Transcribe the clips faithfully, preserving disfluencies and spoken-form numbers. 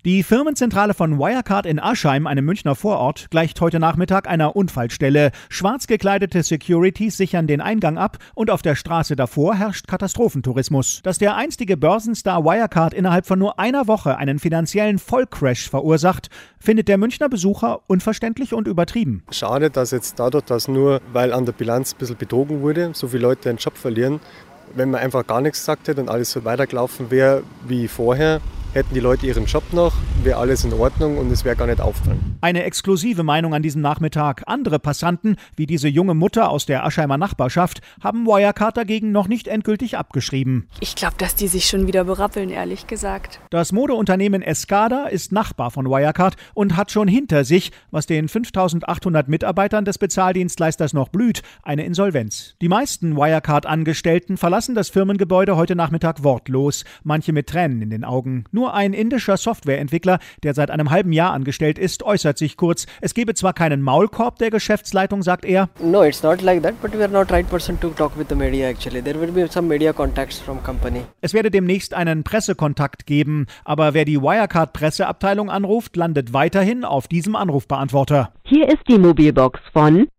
Die Firmenzentrale von Wirecard in Aschheim, einem Münchner Vorort, gleicht heute Nachmittag einer Unfallstelle. Schwarz gekleidete Securities sichern den Eingang ab und auf der Straße davor herrscht Katastrophentourismus. Dass der einstige Börsenstar Wirecard innerhalb von nur einer Woche einen finanziellen Vollcrash verursacht, findet der Münchner Besucher unverständlich und übertrieben. Schade, dass jetzt dadurch, dass nur, weil an der Bilanz ein bisschen betrogen wurde, so viele Leute den Job verlieren. Wenn man einfach gar nichts gesagt hätte und alles so weitergelaufen wäre wie vorher, hätten die Leute ihren Job noch, wäre alles in Ordnung und es wäre gar nicht aufgefallen. Eine exklusive Meinung an diesem Nachmittag. Andere Passanten, wie diese junge Mutter aus der Aschheimer Nachbarschaft, haben Wirecard dagegen noch nicht endgültig abgeschrieben. Ich glaube, dass die sich schon wieder berappeln, ehrlich gesagt. Das Modeunternehmen Escada ist Nachbar von Wirecard und hat schon hinter sich, was den fünftausendachthundert Mitarbeitern des Bezahldienstleisters noch blüht, eine Insolvenz. Die meisten Wirecard-Angestellten verlassen das Firmengebäude heute Nachmittag wortlos, manche mit Tränen in den Augen. Nur ein indischer Softwareentwickler, der seit einem halben Jahr angestellt ist, äußert sich kurz. Es gebe zwar keinen Maulkorb der Geschäftsleitung, sagt er. No, it's not like that, but we are not right person to talk with the media actually. There will be some media contacts from company. Es werde demnächst einen Pressekontakt geben, aber wer die Wirecard-Presseabteilung anruft, landet weiterhin auf diesem Anrufbeantworter. Hier ist die Mobilbox von.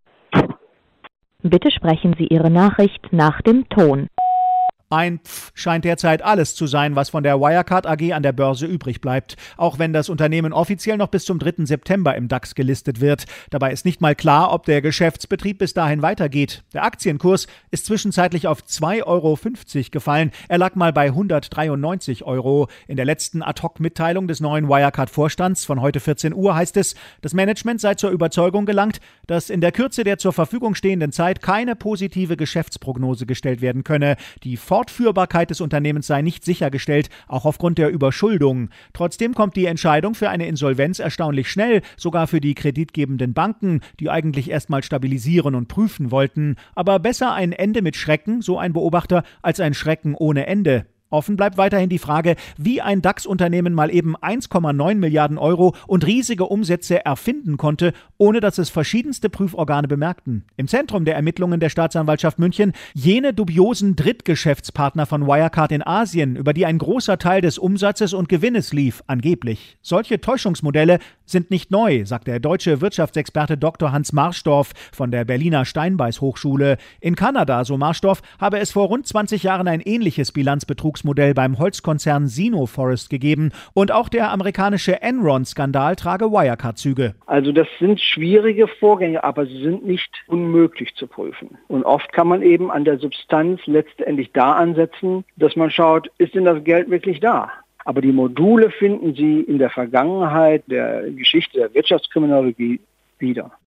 Bitte sprechen Sie Ihre Nachricht nach dem Ton. Ein Pfff scheint derzeit alles zu sein, was von der Wirecard A G an der Börse übrig bleibt. Auch wenn das Unternehmen offiziell noch bis zum dritten September im DAX gelistet wird. Dabei ist nicht mal klar, ob der Geschäftsbetrieb bis dahin weitergeht. Der Aktienkurs ist zwischenzeitlich auf zwei Euro fünfzig gefallen. Er lag mal bei hundertdreiundneunzig Euro. In der letzten Ad-Hoc-Mitteilung des neuen Wirecard-Vorstands von heute vierzehn Uhr heißt es, das Management sei zur Überzeugung gelangt, dass in der Kürze der zur Verfügung stehenden Zeit keine positive Geschäftsprognose gestellt werden könne. Die Fortführbarkeit des Unternehmens sei nicht sichergestellt, auch aufgrund der Überschuldung. Trotzdem kommt die Entscheidung für eine Insolvenz erstaunlich schnell, sogar für die kreditgebenden Banken, die eigentlich erstmal stabilisieren und prüfen wollten. Aber besser ein Ende mit Schrecken, so ein Beobachter, als ein Schrecken ohne Ende. Offen bleibt weiterhin die Frage, wie ein DAX-Unternehmen mal eben eins Komma neun Milliarden Euro und riesige Umsätze erfinden konnte, ohne dass es verschiedenste Prüforgane bemerkten. Im Zentrum der Ermittlungen der Staatsanwaltschaft München jene dubiosen Drittgeschäftspartner von Wirecard in Asien, über die ein großer Teil des Umsatzes und Gewinnes lief, angeblich. Solche Täuschungsmodelle sind nicht neu, sagt der deutsche Wirtschaftsexperte Doktor Hans Marsdorf von der Berliner Steinbeis-Hochschule. In Kanada, so Marsdorf, habe es vor rund zwanzig Jahren ein ähnliches Bilanzbetrugsmodell beim Holzkonzern Sino-Forest gegeben und auch der amerikanische Enron-Skandal trage Wirecard-Züge. Also das sind schwierige Vorgänge, aber sie sind nicht unmöglich zu prüfen. Und oft kann man eben an der Substanz letztendlich da ansetzen, dass man schaut, ist denn das Geld wirklich da? Aber die Module finden Sie in der Vergangenheit der Geschichte der Wirtschaftskriminologie wieder.